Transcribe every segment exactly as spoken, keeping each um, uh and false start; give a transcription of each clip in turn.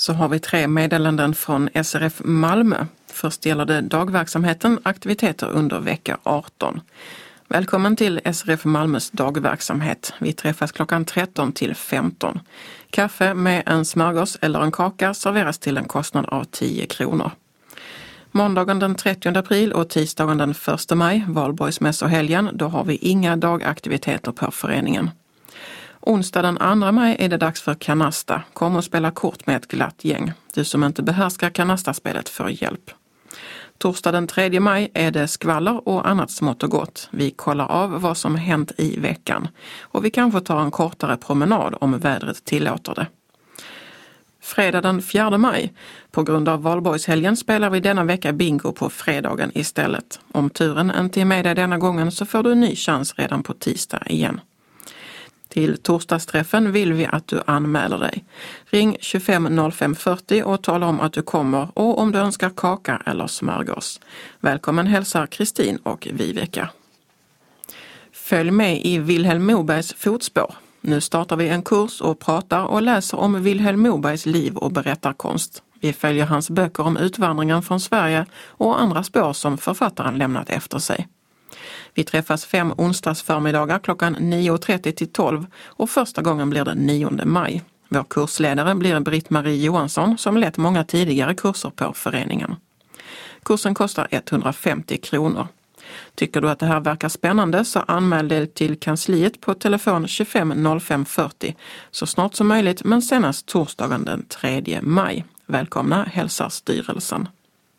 Så har vi tre meddelanden från S R F Malmö. Först gäller det dagverksamheten, aktiviteter under vecka arton. Välkommen till S R F Malmös dagverksamhet. Vi träffas klockan tretton till femton. Kaffe med en smörgås eller en kaka serveras till en kostnad av tio kronor. Måndagen den trettionde april och tisdagen den första maj, valborgsmässohelgen, då har vi inga dagaktiviteter på föreningen. Onsdag den andra maj är det dags för kanasta. Kom och spela kort med ett glatt gäng. Du som inte behärskar kanastaspelet får hjälp. Torsdag den tredje maj är det skvaller och annat smått och gott. Vi kollar av vad som hänt i veckan. Och vi kanske tar en kortare promenad om vädret tillåter det. Fredag den fjärde maj. På grund av valborgshelgen spelar vi denna vecka bingo på fredagen istället. Om turen inte är med dig denna gången så får du en ny chans redan på tisdag igen. Till torsdagsträffen vill vi att du anmäler dig. Ring tjugofem noll fem fyrtio och tala om att du kommer och om du önskar kaka eller smörgås. Välkommen hälsar Kristin och Viveka. Följ med i Vilhelm Mobergs fotspår. Nu startar vi en kurs och pratar och läser om Vilhelm Mobergs liv och berättarkonst. Vi följer hans böcker om utvandringen från Sverige och andra spår som författaren lämnat efter sig. Vi träffas fem onsdagsförmiddagar klockan nio trettio till tolv och första gången blir det nionde maj. Vår kursledare blir Britt-Marie Johansson som lett många tidigare kurser på föreningen. Kursen kostar etthundrafemtio kronor. Tycker du att det här verkar spännande så anmäl dig till kansliet på telefon tjugofem noll fem fyrtio så snart som möjligt men senast torsdagen den tredje maj. Välkomna hälsar styrelsen.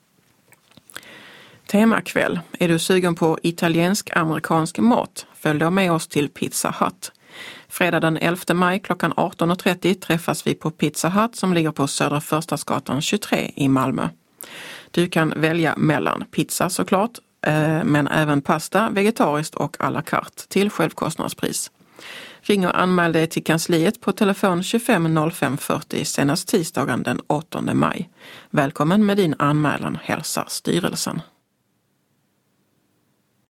Temakväll. Är du sugen på italiensk-amerikansk mat? Följ då med oss till Pizza Hut. Fredag den elfte maj klockan arton trettio träffas vi på Pizza Hut som ligger på Södra Förstadsgatan tjugotre i Malmö. Du kan välja mellan pizza såklart, men även pasta, vegetariskt och à la carte till självkostnadspris. Ring och anmäl dig till kansliet på telefon tjugofem noll fem fyrtio senast tisdagen den åttonde maj. Välkommen med din anmälan hälsar styrelsen.